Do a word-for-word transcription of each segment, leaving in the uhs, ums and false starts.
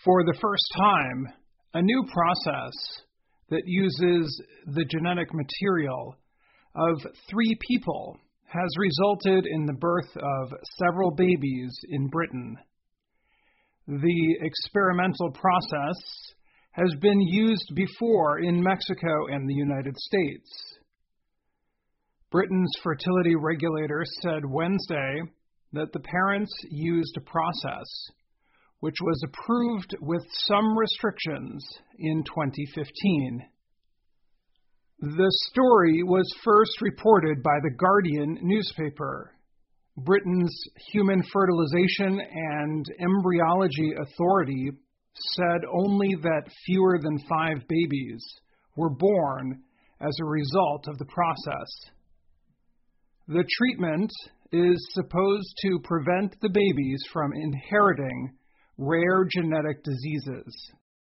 For the first time, a new process that uses the genetic material of three people has resulted in the birth of several babies in Britain. The experimental process has been used before in Mexico and the United States. Britain's fertility regulator said Wednesday that the parents used a process which was approved with some restrictions in twenty fifteen. The story was first reported by The Guardian newspaper. Britain's Human Fertilization and Embryology Authority said only that fewer than five babies were born as a result of the process. The treatment is supposed to prevent the babies from inheriting rare genetic diseases.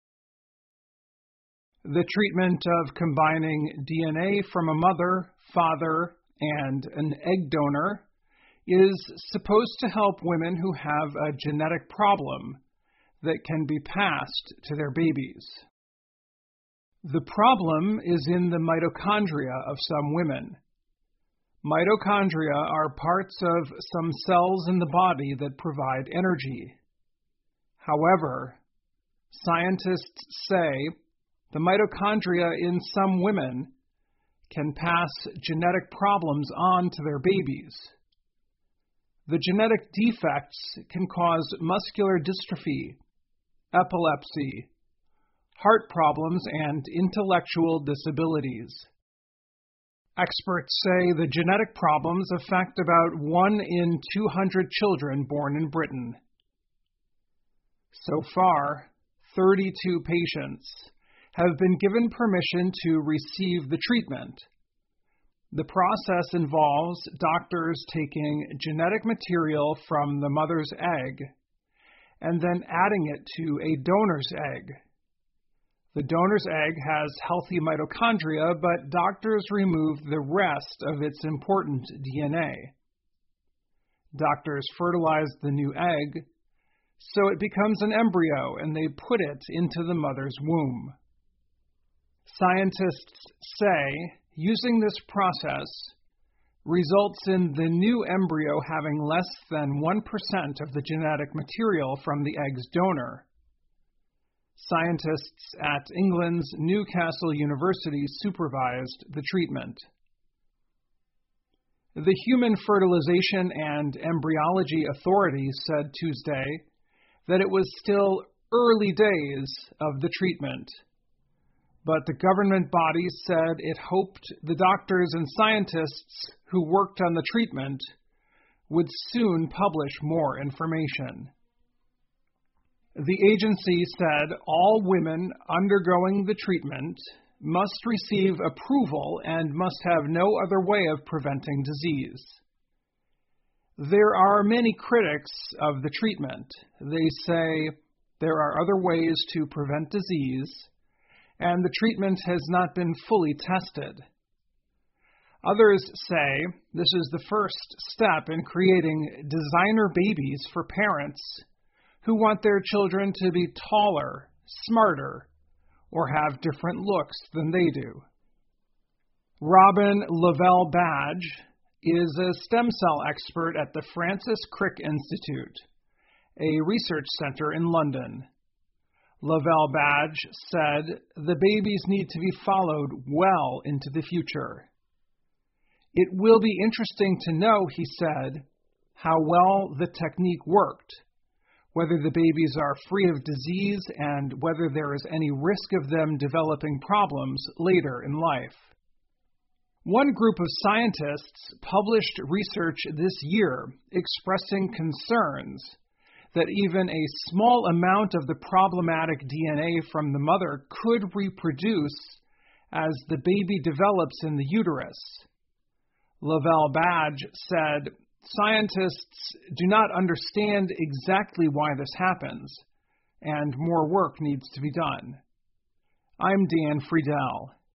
The treatment of combining D N A from a mother, father, and an egg donor is supposed to help women who have a genetic problem that can be passed to their babies. The problem is in the mitochondria of some women. Mitochondria are parts of some cells in the body that provide energy. However, scientists say the mitochondria in some women can pass genetic problems on to their babies. The genetic defects can cause muscular dystrophy, epilepsy, heart problems, and intellectual disabilities. Experts say the genetic problems affect about one in two hundred children born in Britain. So far, thirty-two patients have been given permission to receive the treatment. The process involves doctors taking genetic material from the mother's egg and then adding it to a donor's egg. The donor's egg has healthy mitochondria, but doctors remove the rest of its important D N A. Doctors fertilize the new egg so it becomes an embryo, and they put it into the mother's womb. Scientists say using this process results in the new embryo having less than one percent of the genetic material from the egg's donor. Scientists at England's Newcastle University supervised the treatment. The Human Fertilization and Embryology Authority said Tuesday that it was still early days of the treatment, but the government body said it hoped the doctors and scientists who worked on the treatment would soon publish more information. The agency said all women undergoing the treatment must receive approval and must have no other way of preventing disease. There are many critics of the treatment. They say there are other ways to prevent disease, and the treatment has not been fully tested. Others say this is the first step in creating designer babies for parents who want their children to be taller, smarter, or have different looks than they do. Robin Lavelle-Badge is a stem cell expert at the Francis Crick Institute, a research center in London. Lavelle-Badge said the babies need to be followed well into the future. It will be interesting to know, he said, how well the technique worked, whether the babies are free of disease and whether there is any risk of them developing problems later in life. One group of scientists published research this year expressing concerns that even a small amount of the problematic D N A from the mother could reproduce as the baby develops in the uterus. Lavelle-Badge said, "Scientists do not understand exactly why this happens, and more work needs to be done." I'm Dan Friedel.